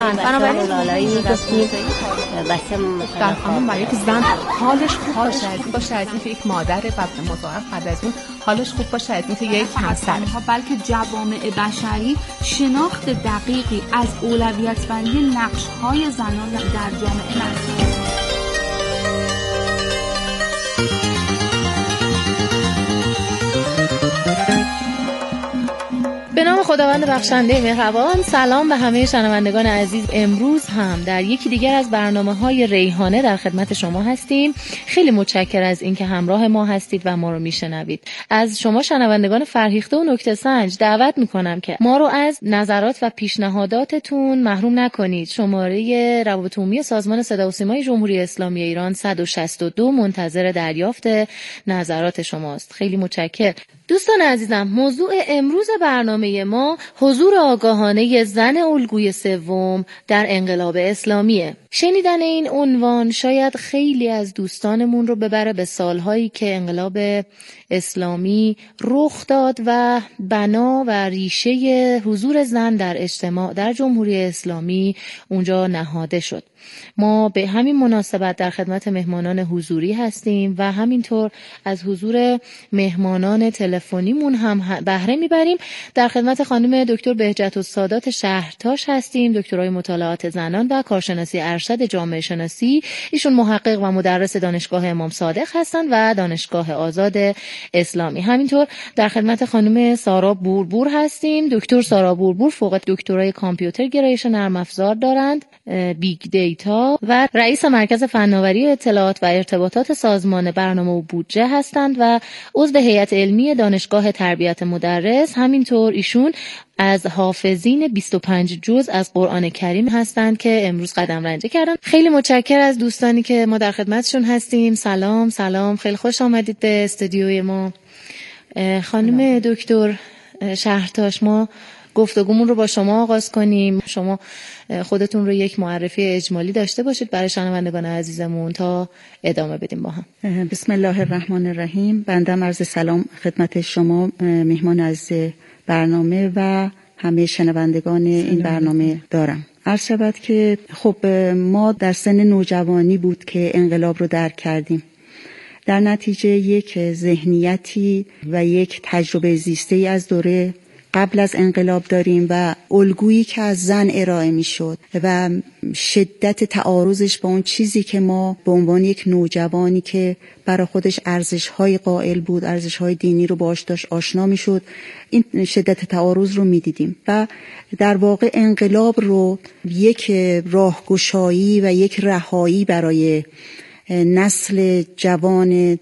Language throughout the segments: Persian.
بنابراین لالایی میگفتیم بچه در خانم برای که زن حالش خوب باشه از اینکه یک مادر و مضاعف بعد از اون حالش خوب باشه از اینکه یک همسر، بلکه جوامع بشری شناخت دقیقی از اولویت بندی نقش‌های زنان در جامعه ندارند. به نام خداوند بخشنده مهربان. سلام به همه شنوندگان عزیز. امروز هم در یکی دیگر از برنامه‌های ریحانه در خدمت شما هستیم. خیلی متشکر از اینکه همراه ما هستید و ما رو میشنوید. از شما شنوندگان فرهیخته و نکته سنج دعوت میکنم که ما رو از نظرات و پیشنهاداتتون محروم نکنید. شماره روابط عمومی سازمان صدا و سیمای جمهوری اسلامی ایران 162 منتظر دریافت نظرات شماست. خیلی متشکر. دوستان عزیزم، موضوع امروز برنامه ما حضور آگاهانه زن الگوی سوم در انقلاب اسلامیه. شنیدن این عنوان شاید خیلی از دوستانمون رو ببره به سالهایی که انقلاب اسلامی رخ داد و بنا و ریشه حضور زن در اجتماع در جمهوری اسلامی اونجا نهاده شد. ما به همین مناسبت در خدمت مهمانان حضوری هستیم و همینطور از حضور مهمانان تلفنیمون هم بهره میبریم. در خدمت خانم دکتر بهجت‌السادات شهرتاش هستیم، دکترای مطالعات زنان و کارشناسی ارشد جامعه شناسی. ایشون محقق و مدرس دانشگاه امام صادق هستند و دانشگاه آزاد اسلامی. همینطور در خدمت خانم سارا بوربور هستیم. دکتر سارا بوربور فوق دکترای کامپیوتر گرایش نرم افزار دارند، بیگ دیتا، و رئیس مرکز فناوری اطلاعات و ارتباطات سازمان برنامه و بودجه هستند و عضو هیئت علمی دانشگاه تربیت مدرس. همینطور ایشون از حافظین 25 جزء از قرآن کریم هستند که امروز قدم رنجه کردن. خیلی متشکر از دوستانی که ما در خدمتشون هستیم. سلام، خیلی خوش آمدید به استودیوی ما. خانم دکتر شهرتاش، ما گفتگومون رو با شما آغاز کنیم. شما خودتون رو یک معرفی اجمالی داشته باشید برای شنوندگان عزیزمون تا ادامه بدیم با هم. بسم الله الرحمن الرحیم. بنده عرض سلام خدمت شما مهمان عزیز برنامه و همه شنوندگان این برنامه دارم. عرض شود که خب ما در سن نوجوانی بود که انقلاب رو درک کردیم. در نتیجه یک ذهنیتی و یک تجربه زیسته از دوره قبل از انقلاب داریم و الگویی که از زن ارائه می شد و شدت تعارضش با اون چیزی که ما به عنوان یک نوجوانی که برای خودش ارزش‌های قائل بود، ارزش‌های دینی رو باش داشت آشنا می شد، این شدت تعارض رو می دیدیم و در واقع انقلاب رو یک راهگشایی و یک رهایی برای نسل جوان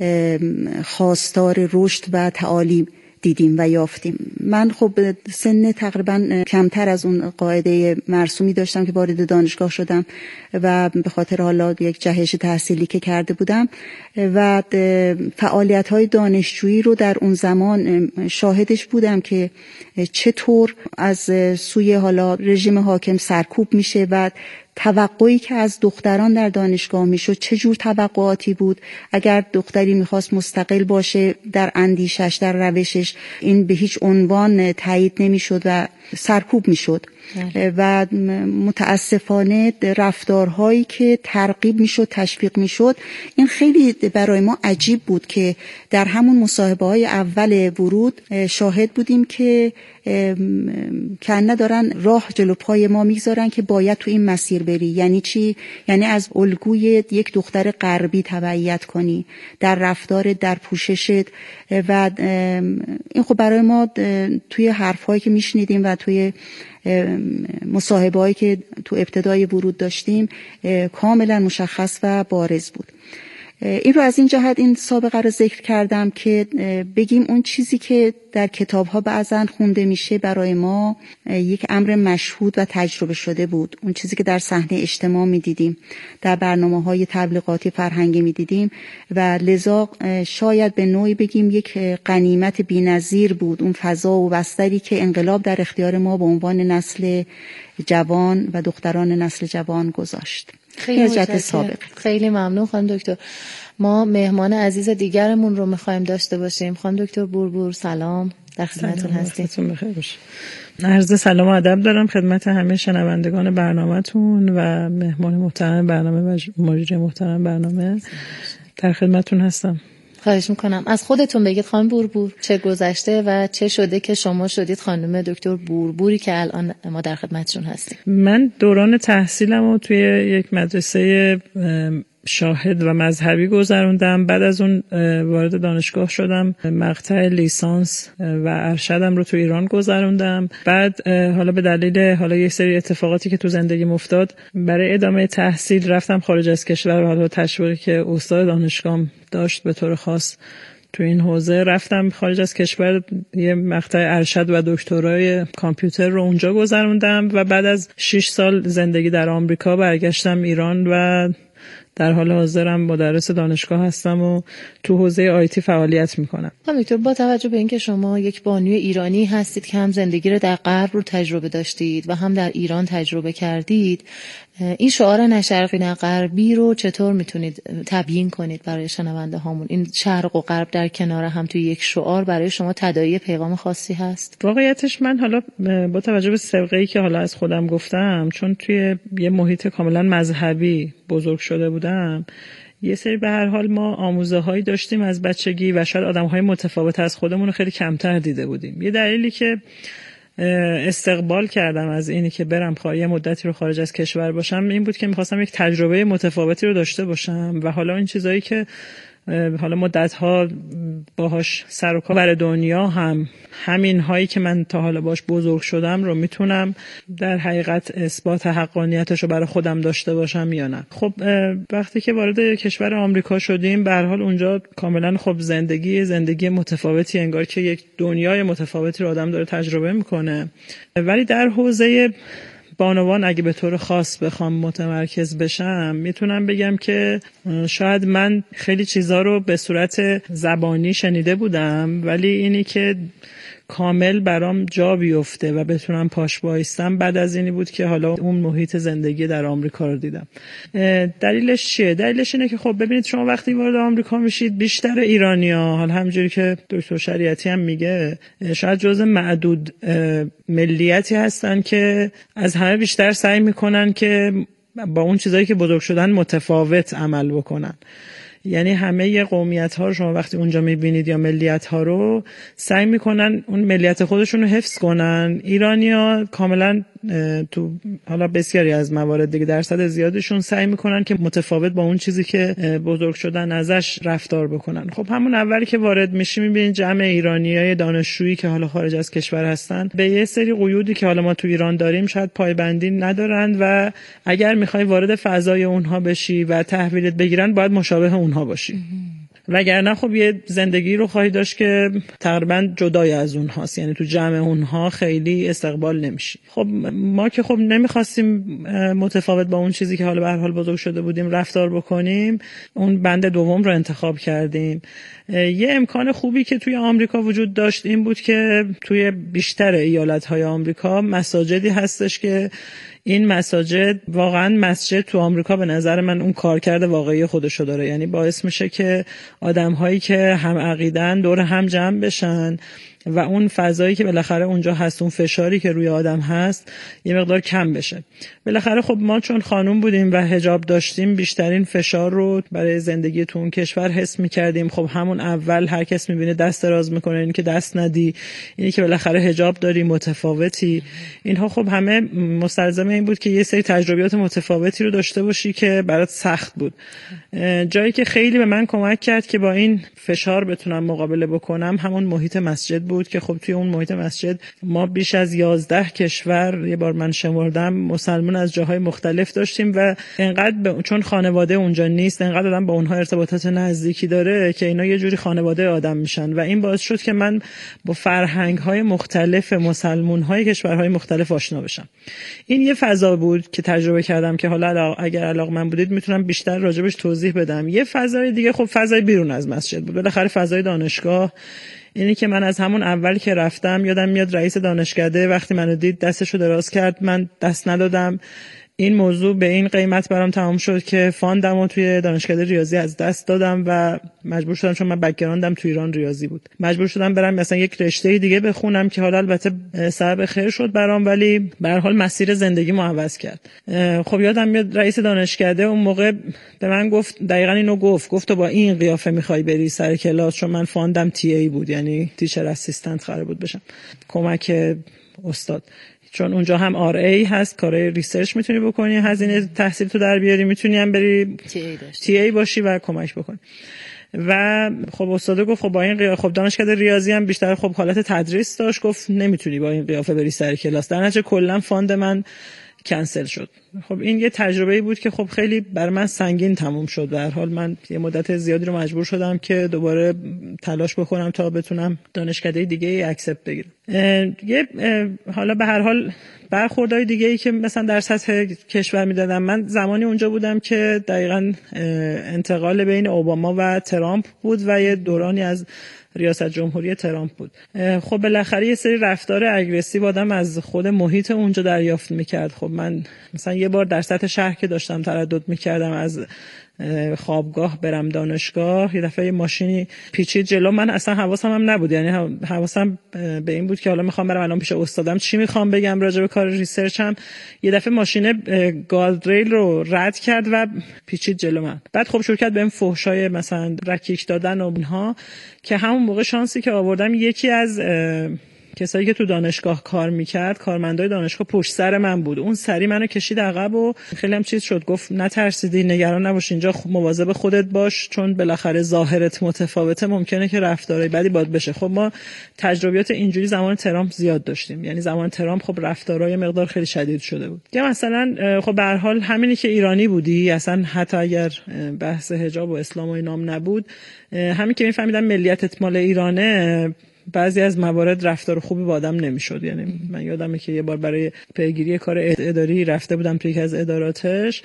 خواستار رشد و تعالی دیدیم و یافتیم. من خب سن تقریبا کمتر از اون قاعده مرسومی داشتم که وارد دانشگاه شدم و به خاطر حالا یک جهش تحصیلی که کرده بودم و فعالیت‌های دانشجویی رو در اون زمان شاهدش بودم که چطور از سوی حالا رژیم حاکم سرکوب میشه و توقعی که از دختران در دانشگاه میشد چه جور توقعاتی بود. اگر دختری میخواست مستقل باشه در اندیشش، در روشش، این به هیچ عنوان تایید نمیشد و سرکوب میشد و متاسفانه رفتارهایی که ترغیب میشد، تشویق میشد، این خیلی برای ما عجیب بود که در همون مصاحبه‌های اول ورود شاهد بودیم که کنه دارن راه جلو پای ما میگذارن که باید تو این مسیر بری. یعنی چی؟ یعنی از الگوی یک دختر غربی تبعیت کنی در رفتار، در پوششت و این خب برای ما توی حرفایی که میشنیدیم و توی مصاحبه‌هایی که تو ابتدای ورود داشتیم کاملا مشخص و بارز بود. این رو از این جهت این سابقه رو ذکر کردم که بگیم اون چیزی که در کتاب‌ها بعضن خونده میشه برای ما یک امر مشهود و تجربه شده بود. اون چیزی که در صحنه اجتماع می‌دیدیم، در برنامه‌های تبلیغاتی فرهنگی می‌دیدیم و لذا شاید به نوعی بگیم یک غنیمت بی‌نظیر بود اون فضا و بستری که انقلاب در اختیار ما به عنوان نسل جوان و دختران نسل جوان گذاشت. خیلی ممنون خانم دکتر. ما مهمان عزیز دیگرمون رو میخوایم داشته باشیم. خانم دکتر بوربور سلام. در خدمتتون هستیم. وقتتون بخیر باشه. عرض سلام و ادب دارم خدمت همه شنوندگان برنامه‌تون و مهمان محترم برنامه و مجری محترم برنامه. در خدمتتون هستم. خواهش میکنم از خودتون بگید خانم بوربور چه گذشته و چه شده که شما شدید خانم دکتر بوربوری که الان ما در خدمتشون هستیم. من دوران تحصیلمو توی یک مدرسه شاهد و مذهبی گذروندم. بعد از اون وارد دانشگاه شدم، مقطع لیسانس و ارشدم رو تو ایران گذروندم. بعد حالا به دلیل یک سری اتفاقاتی که تو زندگیم افتاد، برای ادامه تحصیل رفتم خارج از کشور و حالا تشویقی که استاد دانشگاهم داشت به طور خاص تو این حوزه رفتم خارج از کشور، یه مقطع ارشد و دکترای کامپیوتر رو اونجا گذروندم و بعد از 6 سال زندگی در آمریکا برگشتم ایران و در حال حاضرم مدرس دانشگاه هستم و تو حوزه آیتی فعالیت میکنم. دکتر، با توجه به اینکه شما یک بانوی ایرانی هستید که هم زندگی رو در غرب رو تجربه داشتید و هم در ایران تجربه کردید، این شعار نه شرقی نه غربی رو چطور میتونید تبیین کنید برای شنونده هامون؟ این شرق و غرب در کنار هم توی یک شعار برای شما تداعی پیغام خاصی هست؟ واقعیتش من حالا با توجه به سابقه‌ای که حالا از خودم گفتم، چون توی یه محیط کاملا مذهبی بزرگ شده بودم، یه سری به هر حال ما آموزه‌هایی داشتیم از بچگی و شاید آدم‌های متفاوت از خودمون رو خیلی کمتر دیده بودیم. یه دلیلی که استقبال کردم از اینی که برم یه مدتی رو خارج از کشور باشم این بود که می‌خواستم یک تجربه متفاوتی رو داشته باشم و حالا این چیزایی که حالا مدت‌ها باهاش سر و کار بر دنیا همین هایی که من تا حالا باش بزرگ شدم رو میتونم در حقیقت اثبات حقانیتش رو برای خودم داشته باشم یا نه. خب وقتی که وارد کشور آمریکا شدیم، به هر حال اونجا کاملا زندگی متفاوتی، انگار که یک دنیای متفاوتی رو آدم داره تجربه میکنه. ولی در حوزه بانوان اگه به طور خاص بخوام متمرکز بشم، میتونم بگم که شاید من خیلی چیزا رو به صورت زبانی شنیده بودم، ولی اینی که کامل برام جا بیفته و بتونم پاش وایستم بعد از اینی بود که حالا اون محیط زندگی در آمریکا رو دیدم. دلیلش چیه؟ دلیلش اینه که خب ببینید شما وقتی وارد آمریکا میشید، بیشتر ایرانی‌ها، حالا همونجوری که دکتر شریعتی هم میگه، شاید جزء معدود ملیتی هستن که از همه بیشتر سعی میکنن که با اون چیزایی که بزرگ شدن متفاوت عمل بکنن. یعنی همه قومیت‌ها رو شما وقتی اونجا می‌بینید یا ملیت‌ها رو سعی می‌کنن اون ملیت خودشون رو حفظ کنن. ایرانی‌ها کاملا تو حالا بسیاری از موارد دیگه درصد زیادشون سعی می‌کنن که متفاوت با اون چیزی که بزرگ شدن ازش رفتار بکنن. خب همون اولی که وارد میشی می‌بینید جمع ایرانیای دانشجویی که حالا خارج از کشور هستن به یه سری قیودی که حالا ما تو ایران داریم شاید پایبندی ندارن و اگر می‌خوای وارد فضای اونها بشی و تحویلت بگیرن باید مشابه اونها باشی. وگرنه خب یه زندگی رو خواهی داشت که تقریبا جدای از اونهاست، یعنی تو جمع اونها خیلی استقبال نمیشی. خب ما که خب نمیخواستیم متفاوت با اون چیزی که حالا به هر حال بزرگ شده بودیم رفتار بکنیم، اون بند دوم رو انتخاب کردیم. یه امکان خوبی که توی آمریکا وجود داشت این بود که توی بیشتر ایالت‌های آمریکا مساجدی هستش که این مساجد واقعا مسجد تو آمریکا به نظر من اون کارکرد واقعی خودشو داره، یعنی باعث میشه که آدم‌هایی که هم عقیدن دور هم جمع بشن و اون فضایی که بالاخره اونجا هست، اون فشاری که روی آدم هست یه مقدار کم بشه. بالاخره خب ما چون خانوم بودیم و حجاب داشتیم بیشترین فشار رو برای زندگی تو اون کشور حس می‌کردیم. خب همون اول هر کس می‌بینه دست دراز می‌کنه، این که دست ندی، اینی که بالاخره حجاب داری، متفاوتی، اینها خب همه مستلزم این بود که یه سری تجربیات متفاوتی رو داشته باشی که برات سخت بود. جایی که خیلی به من کمک کرد که با این فشار بتونم مقابله بکنم همون محیط مسجد بود که خب توی اون محیط مسجد ما بیش از 11 کشور، یه بار من شمردم، مسلمان از جاهای مختلف داشتیم و انقدر چون خانواده اونجا نیست، انقدر آدم با اونها ارتباطات نزدیکی داره که اینا یه جوری خانواده آدم میشن و این باعث شد که من با فرهنگ‌های مختلف مسلمان‌های کشورهای مختلف آشنا بشم. این یه فضا بود که تجربه کردم که حالا اگر علاقه‌مند بودید میتونم بیشتر راجبش توضیح بدم. یه فضای دیگه خب فضای بیرون از مسجد بود، بالاخره فضای دانشگاه. اینی که من از همون اول که رفتم یادم میاد رئیس دانشکده وقتی منو دید دستشو دراز کرد، من دست ندادم. این موضوع به این قیمت برام تمام شد که فاندمو توی دانشکده ریاضی از دست دادم و مجبور شدم، چون من بک‌گراندم تو ایران ریاضی بود، مجبور شدم برم مثلا یک رشته دیگه بخونم که حالا البته سبب خیر شد برام، ولی به هر حال مسیر زندگیمو عوض کرد. خب یادم میاد رئیس دانشکده اون موقع به من گفت دقیقاً اینو گفت تو با این قیافه میخوای بری سر کلاس، چون من فاندم تی ای بود، یعنی تیچر اسیستنت قرار بود بشم، کمک استاد، چون اونجا هم آر ای هست، کارهای ریسرچ میتونی بکنی، هزینه تحصیل تو در بیاری، میتونی هم بری تی ای باشی و کمک بکنی. و خب استاد گفت خب با این قیافه، خب دانشکده ریاضی هم بیشتر خب حالت تدریس داشت، گفت نمیتونی با این قیافه بری سر کلاس. در نتیجه کلا فاند من کنسل شد. خب این یه تجربه‌ای بود که خب خیلی بر من سنگین تموم شد. به هر حال من یه مدت زیادی رو مجبور شدم که دوباره تلاش بکنم تا بتونم دانشکده دیگه اکسپت بگیرم. حالا به هر حال برخوردهای دیگه‌ای که مثلا در سطح کشور میدادم، من زمانی اونجا بودم که دقیقاً انتقال بین اوباما و ترامپ بود و یه دورانی از ریاست جمهوری ترامپ بود. خب بالاخره یه سری رفتار اگریسیو آدم از خود محیط اونجا دریافت میکرد. خب من مثلا یه بار در سطح شهر که داشتم تردد میکردم از خوابگاه برم دانشگاه، یه دفعه ماشینی پیچید جلو من، اصلا حواسم هم نبود، یعنی حواسم به این بود که حالا میخوام برم الان پیش استادم چی میخوام بگم راجع به کار ریسرچم. یه دفعه ماشین گاردریل رو رد کرد و پیچید جلو من. بعد خب شروع کرد بهم فحشای مثلا رکیک دادن و اینها، که همون موقع شانسی که آوردم یکی از کسایی که تو دانشگاه کار میکرد، کارمندای دانشگاه پشت سر من بود. اون سری منو کشید عقب و خیلی هم چیز شد، گفت نترسیدی، نگران نباش، اینجا مواظب خودت باش، چون بالاخره ظاهرت متفاوته، ممکنه که رفتارای بدی باد بشه. خب ما تجربیات اینجوری زمان ترامپ زیاد داشتیم، یعنی زمان ترامپ خب رفتارای مقدار خیلی شدید شده بود. که مثلا خب به هر حال همینی که ایرانی بودی، اصلا حتی اگر بحث حجاب و اسلام و اینام نبود، همین که میفهمیدم ملیتت مال ایرانه، بعضی از موارد رفتار خوبی با آدم نمیشد. یعنی من یادمه که یه بار برای پیگیری کار اداری رفته بودم توی یکی از اداراتش،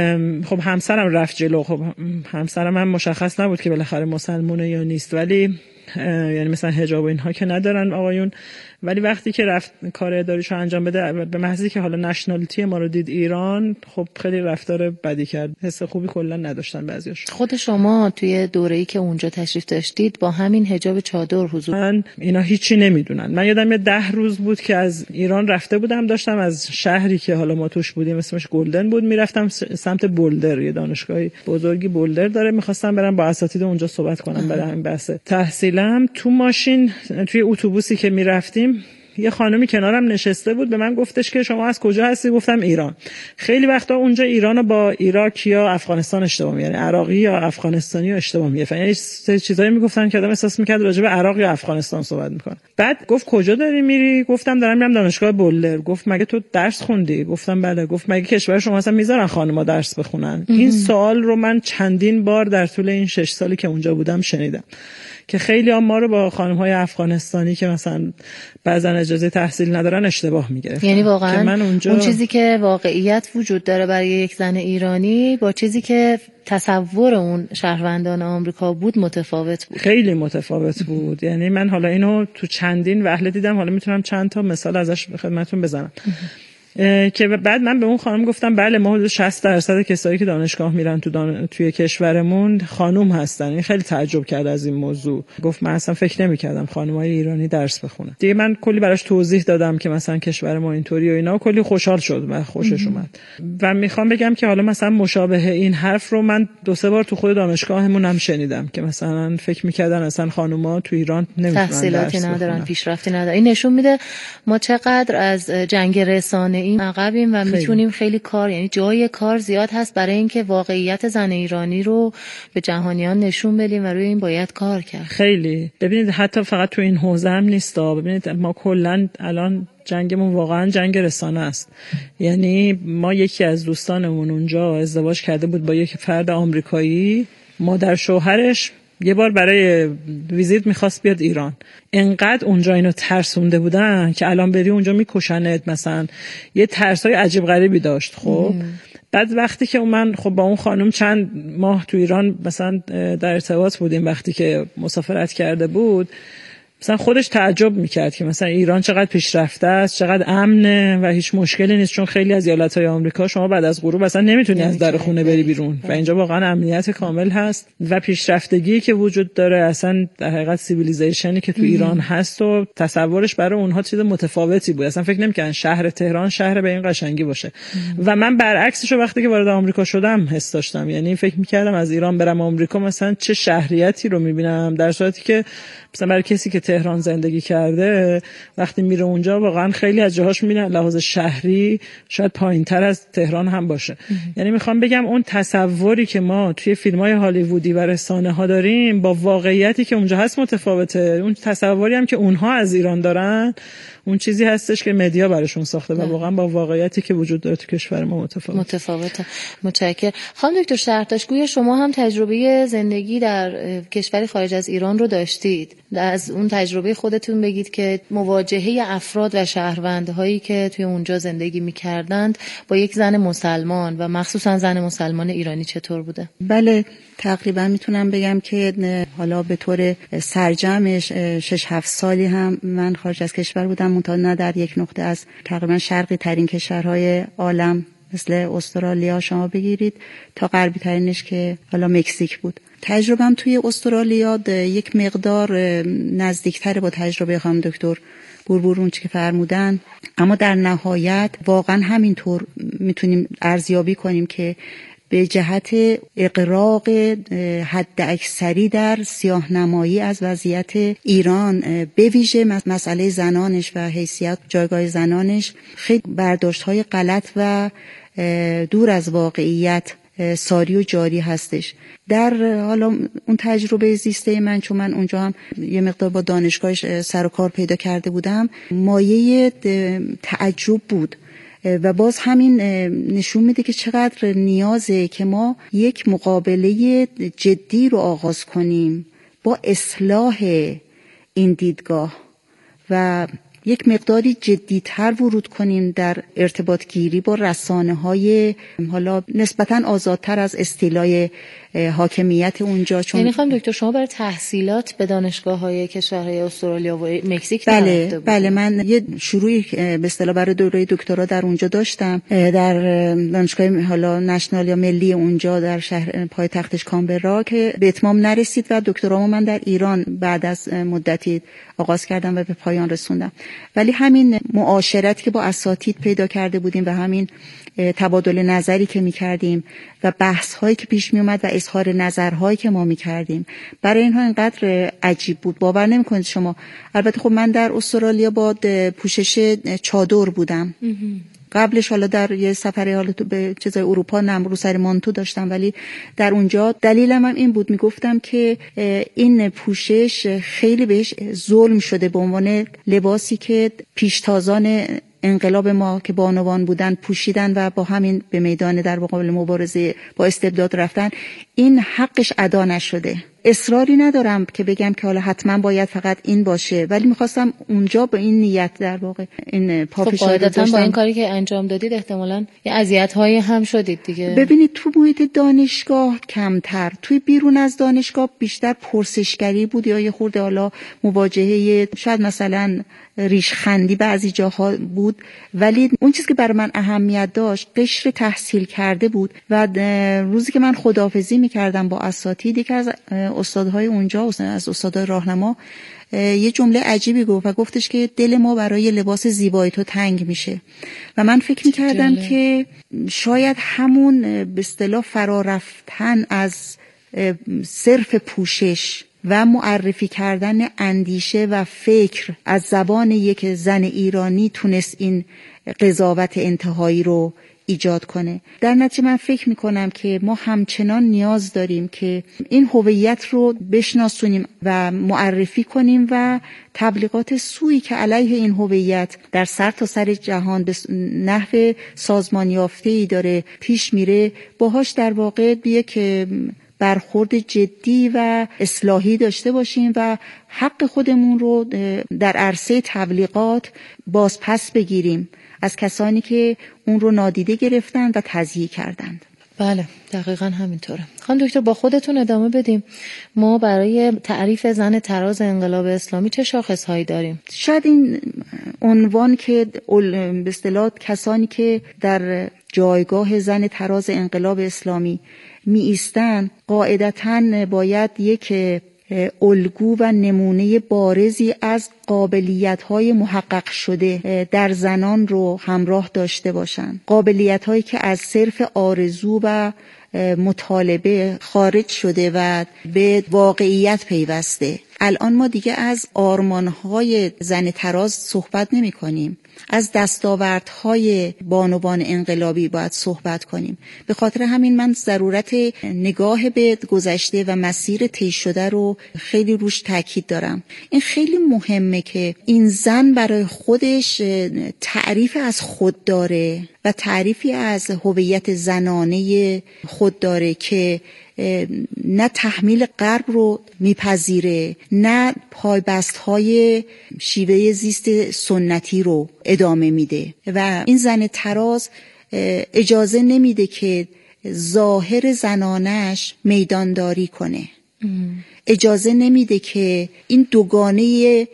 خب همسرم رفت جلو. خب همسرم هم مشخص نبود که بالاخره مسلمونه یا نیست، ولی یعنی مثلا حجاب و اینها که ندارن آقایون، ولی وقتی که رفت کار اداریشو انجام بده، به محضی که حالا نشنالیتی ما رو دید ایران، خب خیلی رفتار بدی کرد، حس خوبی کلا نداشتن بعضیاش. خود شما توی دوره‌ای که اونجا تشریف داشتید با همین حجاب چادر حضور، من اینا هیچی نمیدونن. من یادم یه 10 روز بود که از ایران رفته بودم، داشتم از شهری که حالا ما توش بودیم اسمش گلدن بود میرفتم سمت بولدر، یه دانشگاه بزرگی بولدر داره، می‌خواستم برم با اساتید اونجا صحبت کنم برای همین بحث تحصیلم. تو ماشین توی اتوبوسی که میرفتیم، یه خانمی کنارم نشسته بود، به من گفتش که شما از کجا هستی؟ گفتم ایران. خیلی وقتا اونجا ایرانو با عراق یا افغانستان اشتباه می‌گیرن، یعنی عراقی یا افغانستانی رو اشتباه می‌گیرن، یعنی سه چیزایی میگفتن که آدم احساس می‌کرد راجع به عراق یا افغانستان صحبت می‌کنه. بعد گفت کجا داری میری؟ گفتم دارم میرم دانشگاه بولدر. گفت مگه تو درس خوندی؟ گفتم بله. گفت مگه کشور شما اصلا میذارن خانم‌ها درس بخونن؟ این سوال رو من چندین بار در طول این 6 سالی که اونجا بودم شنیدم، که خیلی هم ما رو با خانم‌های افغانستانی که مثلا بعضن اجازه تحصیل ندارن اشتباه می‌گرفتن. یعنی واقعا من اونجا اون چیزی که واقعیت وجود داره برای یک زن ایرانی با چیزی که تصور اون شهروندان آمریکا بود متفاوت بود، خیلی متفاوت بود. یعنی من حالا اینو تو چندین وهله دیدم، حالا میتونم چند تا مثال ازش خدمتتون بزنم. که بعد من به اون خانم گفتم بله ما حدود 60% کسایی که دانشگاه میرن توی کشورمون خانم هستن. این خیلی تعجب کرد از این موضوع، گفت من اصلا فکر نمی‌کردم خانم‌های ایرانی درس بخونن. دیگه من کلی براش توضیح دادم که مثلا کشور ما اینطوری و اینا، کلی خوشحال شد و خوشش اومد. و میخوام بگم که حالا مثلا مشابه این حرف رو من 2-3 بار تو خود دانشگاهمون هم شنیدم که مثلا فکر می‌کردن اصلا خانم‌ها تو ایران نمی‌تونن تحصیلاتی ندارن، پیشرفتی ندارن. این نشون میده ما چقدر از جنگ رسانه این عقبیم و میتونیم خیلی کار، یعنی جای کار زیاد هست برای اینکه واقعیت زن ایرانی رو به جهانیان نشون بدیم و روی این باید کار کرد. خیلی ببینید حتی فقط تو این حوزه هم نیست، ببینید ما کلا الان جنگمون واقعا جنگ رسانه است. یعنی ما یکی از دوستانمون اونجا ازدواج کرده بود با یک فرد آمریکایی، مادر شوهرش یه بار برای ویزیت میخواست بیاد ایران، انقدر اونجا اینو ترسونده بودن که الان بری اونجا میکشنت، مثلا یه ترسای عجیب غریبی داشت. خب بعد وقتی که من خب با اون خانم چند ماه تو ایران مثلا در ارتباط بودیم، وقتی که مسافرت کرده بود مثلا خودش تعجب میکرد که مثلا ایران چقدر پیشرفته است، چقدر امنه و هیچ مشکلی نیست، چون خیلی از ایالت‌های آمریکا شما بعد از غروب اصلا نمیتونی از در خونه بری بیرون و اینجا واقعا امنیت کامل هست و پیشرفتگی که وجود داره، اصلا در حقیقت سیویلیزیشنی که تو ایران هست و تصورش برای اونها چیز متفاوتی بود. اصلا فکر نمی‌کردن شهر تهران شهر به این قشنگی باشه. و من برعکسش وقتی که وارد آمریکا شدم حس داشتم، یعنی فکر می‌کردم از ایران برم آمریکا مثلا چه شهریتی رو می‌بینم، در صورتی که مثلا برای کسی که تهران زندگی کرده وقتی میره اونجا واقعا خیلی از جاهاش میبینه لحاظ شهری شاید پایین‌تر از تهران هم باشه. یعنی میخوام بگم اون تصوری که ما توی فیلم‌های هالیوودی و رسانه‌ها داریم با واقعیتی که اونجا هست متفاوته. اون تصوری هم که اونها از ایران دارن اون چیزی هستش که مدیا براشون ساخته و واقعا با واقعیتی که وجود داره تو کشور ما متفاوته. متشکرم. خانم دکتر شهرتاش، گویا شما هم تجربه زندگی در کشور خارج از ایران رو داشتید. از اون تجربه خودتون بگید که مواجهه افراد و شهروندهایی که توی اونجا زندگی می‌کردند با یک زن مسلمان و مخصوصا زن مسلمان ایرانی چطور بوده؟ بله، تقریبا میتونم بگم که حالا به طور سرجمش 6-7 سالی هم من خارج از کشور بودم، منتها نه در یک نقطه از تقریبا شرقی ترین کشورهای عالم مثل استرالیا شما بگیرید تا غربی ترینش که حالا مکزیک بود. تجربه‌ام توی استرالیا یک مقدار نزدیکتر با تجربه خانم دکتر بوربور اون چی که فرمودن، اما در نهایت واقعا همینطور میتونیم ارزیابی کنیم که به جهت اغراق حد اکثری در سیاه‌نمایی از وضعیت ایران، به ویژه مسئله زنانش و حیثیت جایگاه زنانش، خیلی برداشت‌های غلط و دور از واقعیت ساری و جاری هستش. در حالا اون تجربه زیسته من، چون من اونجا هم یه مقدار با دانشگاهش سر و کار پیدا کرده بودم، مایه تعجب بود و باز همین نشون میده که چقدر نیازه که ما یک مقابله جدی رو آغاز کنیم با اصلاح این دیدگاه و یک مقداری جدی‌تر ورود کنیم در ارتباط گیری با رسانه‌های حالا نسبتاً آزادتر از استیلای حاکمیت اونجا. چون یعنی خانم دکتر شما برای تحصیلات به دانشگاه‌های کشورهای استرالیا و مکزیک رفته بودید؟ بله، من یه شروعی به اصطلاح برای دوره دکترا در اونجا داشتم، در دانشگاه حالا نشنال یا ملی اونجا در شهر پایتختش کامبرا، که به اتمام نرسید و دکترامو من در ایران بعد از مدتی آغاز کردم و به پایان رسوندم. ولی همین معاشرتی که با اساتید پیدا کرده بودیم و همین تبادل نظری که می‌کردیم و بحث‌هایی که پیش می‌اومد و اظهار نظرهایی که ما می‌کردیم برای اینها اینقدر عجیب بود. باور نمی‌کنید شما. البته خب من در استرالیا با پوشش چادر بودم. قبلش حالا در یه سفری حالا تو به چیزای اروپا رو سر مانتو داشتم، ولی در اونجا دلیلم هم این بود، میگفتم که این پوشش خیلی بهش ظلم شده به عنوان لباسی که پیشتازان انقلاب ما که بانوان بودن پوشیدن و با همین به میدان در مقابل مبارزه با استبداد رفتن، این حقش ادا نشده. اصراری ندارم که بگم که حالا حتما باید فقط این باشه، ولی میخواستم اونجا با این نیت در واقع این پافشاری رو داشتم. با این کاری که انجام دادید احتمالاً یه اذیت‌هایی هم شدید دیگه. ببینید تو محیط دانشگاه کمتر، توی بیرون از دانشگاه بیشتر پرسشگری بود یا یه خورده حالا مواجهه شاید مثلا ریشخندی بعضی جاها بود، ولی اون چیزی که برای من اهمیت داشت قشر تحصیل کرده بود و روزی که من خداحافظی می‌کردم با اساتید، یکی از استادهای اونجا، از استادای راهنما، یه جمله عجیبی گفت و گفتش که دل ما برای لباس زیبای تو تنگ میشه و من فکر می‌کردم که شاید همون به اصطلاح فرارفتن از صرف پوشش و معرفی کردن اندیشه و فکر از زبان یک زن ایرانی تونست این قضاوت انتهایی رو ایجاد کنه. در نتیجه من فکر میکنم که ما همچنان نیاز داریم که این هویت رو بشناسونیم و معرفی کنیم و تبلیغات سویی که علیه این هویت در سرتاسر جهان به نحو سازمان یافته‌ای داره پیش میره، باهاش در واقع یک برخورد جدی و اصلاحی داشته باشیم و حق خودمون رو در عرصه تبلیغات بازپس بگیریم از کسانی که اون رو نادیده گرفتند و تضییع کردند. بله دقیقاً همینطوره. خانم دکتر با خودتون ادامه بدیم. ما برای تعریف زن تراز انقلاب اسلامی چه شاخصهایی داریم؟ شاید این عنوان که به اصطلاح کسانی که در جایگاه زن تراز انقلاب اسلامی می ایستن قاعدتاً باید یک الگو و نمونه بارزی از قابلیت‌های محقق شده در زنان رو همراه داشته باشند. قابلیت‌هایی که از صرف آرزو و مطالبه خارج شده و به واقعیت پیوسته. الان ما دیگه از آرمان‌های زن تراز صحبت نمی‌کنیم. از دستاوردهای بانوان انقلابی باید صحبت کنیم. به خاطر همین من ضرورت نگاه به گذشته و مسیر طی شده رو خیلی روش تاکید دارم. این خیلی مهمه که این زن برای خودش تعریف از خود داره و تعریفی از هویت زنانه خود داره که نه تحمیل غرب رو میپذیره، نه پایبست‌های شیوه زیست سنتی رو ادامه میده و این زن تراز اجازه نمیده که ظاهر زنانش میدانداری کنه. اجازه نمیده که این دوگانه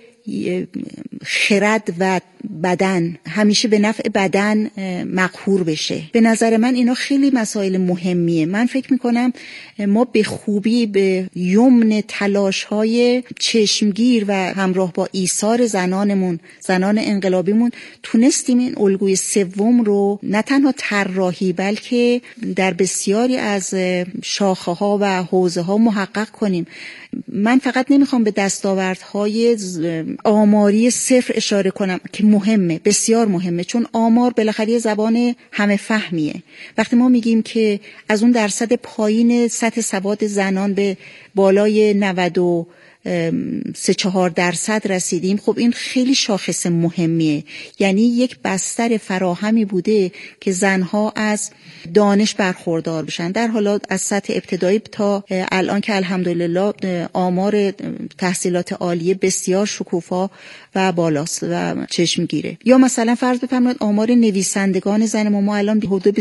خرد و بدن همیشه به نفع بدن مقهور بشه. به نظر من اینا خیلی مسائل مهمیه. من فکر میکنم ما به خوبی به یمن تلاش‌های چشمگیر و همراه با ایثار زنان انقلابیمون تونستیم این الگوی سوم رو نه تنها طراحی بلکه در بسیاری از شاخه‌ها و حوزه‌ها محقق کنیم. من فقط نمیخوام به دستاوردهای آماری صفر اشاره کنم که مهمه، بسیار مهمه، چون آمار بالاخره زبان همه فهمیه. وقتی ما میگیم که از اون درصد پایین سطح سواد زنان به بالای 93-4% رسیدیم، خب این خیلی شاخص مهمیه. یعنی یک بستر فراهمی بوده که زنها از دانش برخوردار بشن، در حالا از سطح ابتدایی تا الان که الحمدلله آمار تحصیلات عالیه بسیار شکوفا و بالاست و چشمگیره. یا مثلا فرض بفرمایید آمار نویسندگان زن ما الان حدود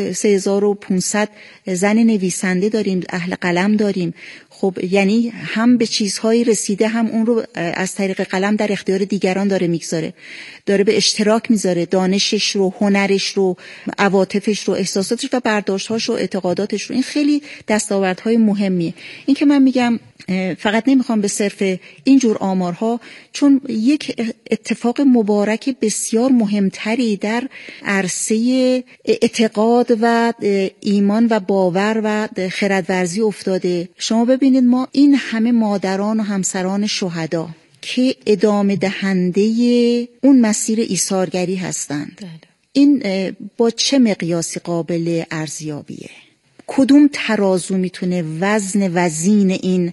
23500 زن نویسنده داریم، اهل قلم داریم. خب یعنی هم به چیزهایی رسیده، هم اون رو از طریق قلم در اختیار دیگران داره میگذاره، داره به اشتراک میذاره، دانشش رو، هنرش رو، عواطفش رو، احساساتش و برداشت‌هاش رو، اعتقاداتش رو. این خیلی دستاوردهای مهمیه. این که من میگم فقط نمیخوام به صرف اینجور آمارها، چون یک اتفاق مبارک بسیار مهمتری در عرصه اعتقاد و ایمان و باور و خردورزی افتاده. شما ببینید ما این همه مادران و همسران شهدا که ادامه دهنده اون مسیر ایثارگری هستند، این با چه مقیاسی قابل ارزیابیه؟ کدوم ترازو میتونه وزن این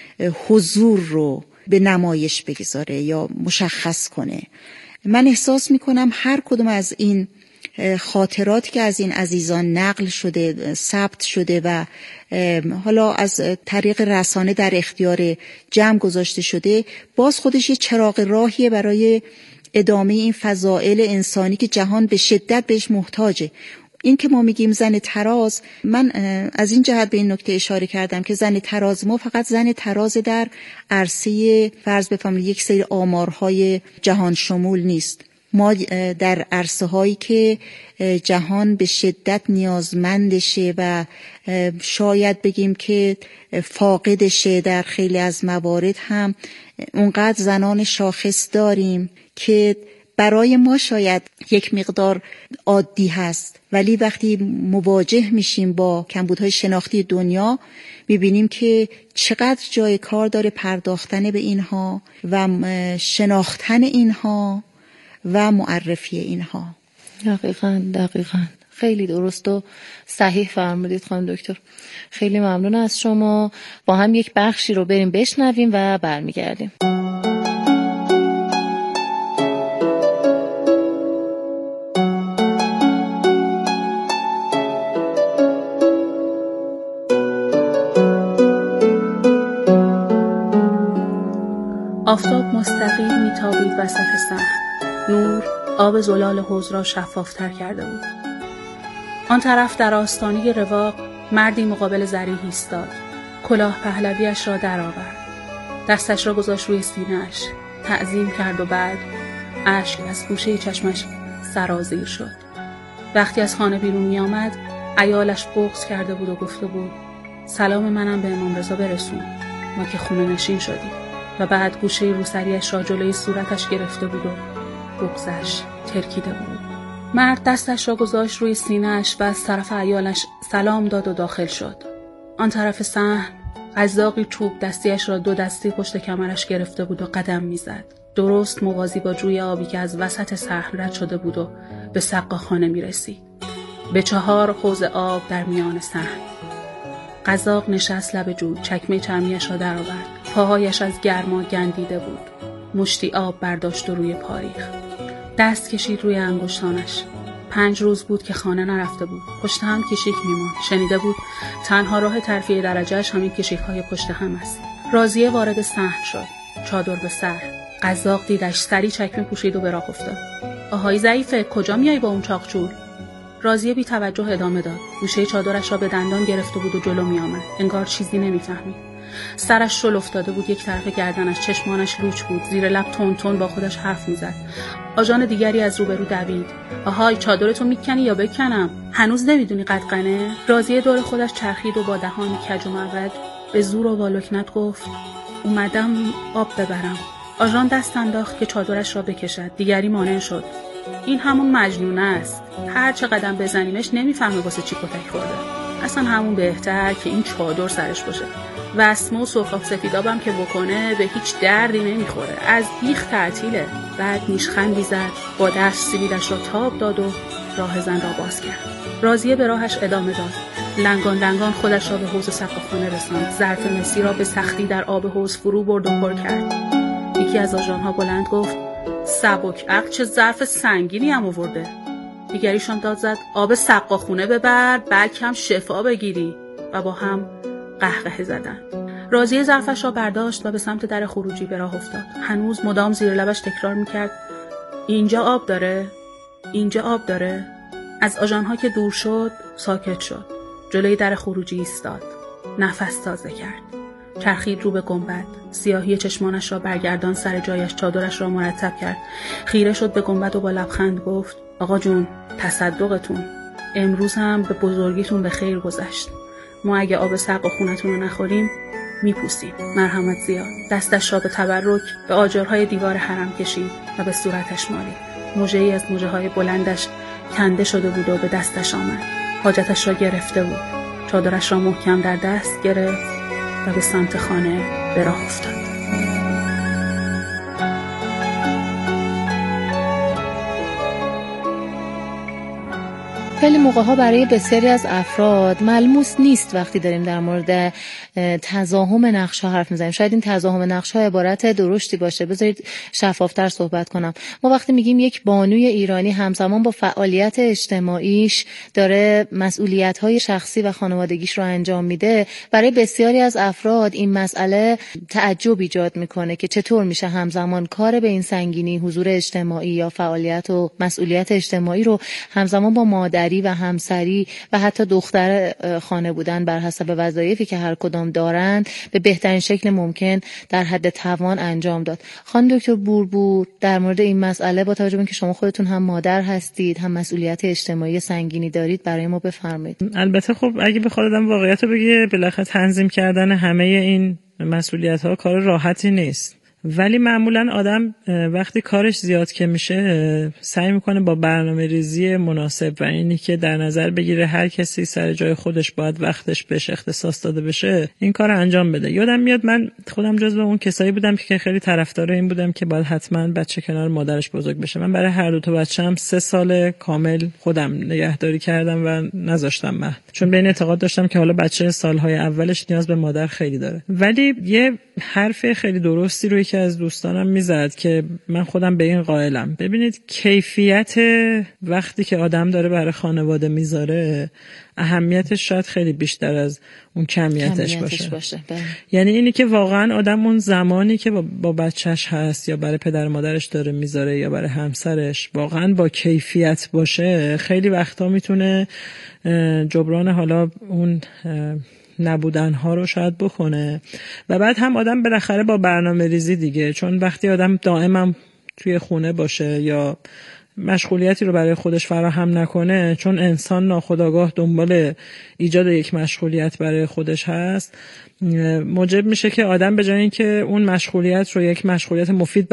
حضور رو به نمایش بگذاره یا مشخص کنه؟ من احساس میکنم هر کدوم از این خاطراتی که از این عزیزان نقل شده، ثبت شده و حالا از طریق رسانه در اختیار جمع گذاشته شده، باز خودش یه چراغ راهیه برای ادامه این فضائل انسانی که جهان به شدت بهش محتاجه. این که ما میگیم زن تراز، من از این جهت به این نکته اشاره کردم که زن تراز ما فقط زن تراز در عرصه فرض بفرمایید یک سری آمارهای جهان شمول نیست. ما در عرصه هایی که جهان به شدت نیازمندشه و شاید بگیم که فاقدشه در خیلی از موارد هم اونقدر زنان شاخص داریم که برای ما شاید یک مقدار عادی هست، ولی وقتی مواجه میشیم با کمبودهای شناختی دنیا میبینیم که چقدر جای کار داره پرداختن به اینها و شناختن اینها و معرفی اینها. دقیقاً خیلی درست و صحیح فرمودید خانم دکتر. خیلی ممنون از شما. با هم یک بخشی رو بریم بشنویم و برمیگردیم. آفتاب مستقیم میتابید وسط صحن. نور آب زلال حوض را شفافتر کرده بود. آن طرف در آستانه رواق مردی مقابل زری ایستاد. کلاه پهلویش را درآورد. دستش را گذاشت روی سینه‌اش. تعظیم کرد و بعد اشک از گوشه چشمش سرازیر شد. وقتی از خانه بیرون می آمد، عیالش بغض کرده بود و گفته بود سلام منم به امام رضا برسون، ما که خونه نشین شدیم. و بعد گوشه روسریش را جلوی صورتش گرفته بود و بغضش ترکیده بود. مرد دستش را گذاشت روی سینه‌اش و از طرف عیالش سلام داد و داخل شد. آن طرف صحن قزاقی چوب دستیش را 2 دستی پشت کمرش گرفته بود و قدم میزد. درست موازی با جوی آبی که از وسط صحن رد شده بود و به سقاخانه میرسید. به 4 حوض آب در میان صحن. قزاق نشست لب جوی، چکمه چرمیش را درآورد. پاهایش از گرما گندیده بود. مشتی آب برداشت و روی پا ریخت. دست کشید روی انگشتانش. 5 روز بود که خانه نرفته بود. پشت هم کشیک میماند. شنیده بود تنها راه ترفیع درجهش همین کشیک‌های پشت هم است. راضیه وارد صحن شد. چادر به سر. قزاق دیدش، سری چکمه پوشید و به راه افتاد. آهای ضعیفه، کجا میای با اون چاقچول؟ راضیه بی توجه ادامه داد. گوشه چادرش را به دندان گرفته بود و جلو می آمد. انگار چیزی نمیفهمید. سرش شل افتاده بود، یک طرف گردنش، چشمانش لوچ بود. زیر لب تون تون با خودش حرف میزد. آژان دیگری از روبرو دوید. آهای چادرتو میکنی یا بکنم؟ هنوز نمیدونی قدقنه؟ راضیه دور خودش چرخید و با دهانی کج و معوج به زور و با لکنت گفت اومدم آب ببرم. آژان دست انداخت که چادرش را بکشد. دیگری مانع شد. این همون مجنونه است. هر چه قدم بزنیمش نمیفهمه واسه چی کتک خورده. اصلا همون بهتر که این چادر سرش باشه. وسمه و سرخاب سفیدابم که بکنه به هیچ دردی نمیخوره. از بیخ تعطیله. بعد نیشخندی زد. با دست سیبیلش را تاب داد و راه زن را باز کرد. راضیه به راهش ادامه داد. لنگان لنگان خودش را به حوض سقاخانه رساند. ظرف مسی را به سختی در آب حوض فرو برد و پر کرد. یکی از آژان‌ها بلند گفت سبک عقل، چه ظرف سنگینی هم آورده. دیگریشان داد زد آب سقاخونه ببر بلکه هم شفا بگیری. و با هم قهقه زدند. راضیه ظرفش را برداشت و به سمت در خروجی به راه افتاد. هنوز مدام زیر لبش تکرار میکرد اینجا آب داره؟ اینجا آب داره؟ از آژان‌ها که دور شد ساکت شد. جلوی در خروجی ایستاد. نفس تازه کرد. چرخید رو به گنبد. سیاهی چشمانش را برگردان سر جایش. چادرش را مرتب کرد. خیره شد به گنبد و با لبخند گفت آقا جون تصدقتون. امروز هم به بزرگیتون به خیر گذشت. ما اگه آب سقا خونتون رو نخوریم میپوسیم. مرحمت زیاد. دستش را به تبرک به آجرهای دیوار حرم کشید و به صورتش مالید. موجه‌ای از موجه‌های بلندش کنده شده بود و به دستش آمد. حاجتش را گرفته بود. چادرش را محکم در دست گرفت و به سمت خانه به راه افتاد. خیلی موقع‌ها برای بسیاری از افراد ملموس نیست وقتی داریم در مورد تضاهم نقش‌ها حرف می‌زنیم. شاید این تضاهم نقش‌ها عبارت درشتی باشه. بذارید شفافتر صحبت کنم. ما وقتی میگیم یک بانوی ایرانی همزمان با فعالیت اجتماعیش داره مسئولیت‌های شخصی و خانوادگیش رو انجام میده، برای بسیاری از افراد این مسئله تعجب ایجاد میکنه که چطور میشه همزمان کار به این سنگینی، حضور اجتماعی یا فعالیت و مسئولیت اجتماعی رو همزمان با مادری و همسری و حتی دختر خانه بودن بر حسب وظایفی که هر کدام دارند به بهترین شکل ممکن در حد توان انجام داد. خانم دکتر بوربور در مورد این مسئله با توجه به اینکه شما خودتون هم مادر هستید هم مسئولیت اجتماعی سنگینی دارید برای ما بفرمایید. البته خب اگه بخواد آدم واقعیت رو بگه بالاخره تنظیم کردن همه این مسئولیت‌ها کار راحتی نیست. ولی معمولا آدم وقتی کارش زیاد که میشه سعی میکنه با برنامه ریزی مناسب و اینی که در نظر بگیره هر کسی سر جای خودش باید وقتش بهش اختصاص داده بشه این کار رو انجام بده. یادم میاد من خودم جزو اون کسایی بودم که خیلی طرفدار این بودم که باید حتما بچه کنار مادرش بزرگ بشه. من برای هر دو تا بچه‌م 3 سال کامل خودم نگهداری کردم و نذاشتم مهد، چون به این اعتقاد داشتم که حالا بچه سالهای اولش نیاز به مادر خیلی داره. ولی یه حرف خیلی درستی روی یکی از دوستانم میزد که من خودم به این قائلم. ببینید کیفیت وقتی که آدم داره برای خانواده میذاره اهمیتش شاید خیلی بیشتر از اون کمیتش باشه. یعنی اینی که واقعا آدم اون زمانی که با بچهش هست یا برای پدر مادرش داره میذاره یا برای همسرش واقعا با کیفیت باشه، خیلی وقتا میتونه جبران حالا اون نبودن ها رو شاید بکنه. و بعد هم آدم بالاخره با برنامه ریزی دیگه، چون وقتی آدم دائما توی خونه باشه یا مشغولیتی رو برای خودش فراهم نکنه، چون انسان ناخودآگاه دنبال ایجاد یک مشغولیت برای خودش هست، موجب میشه که آدم به جای اینکه اون مشغولیت رو یک مشغولیت مفید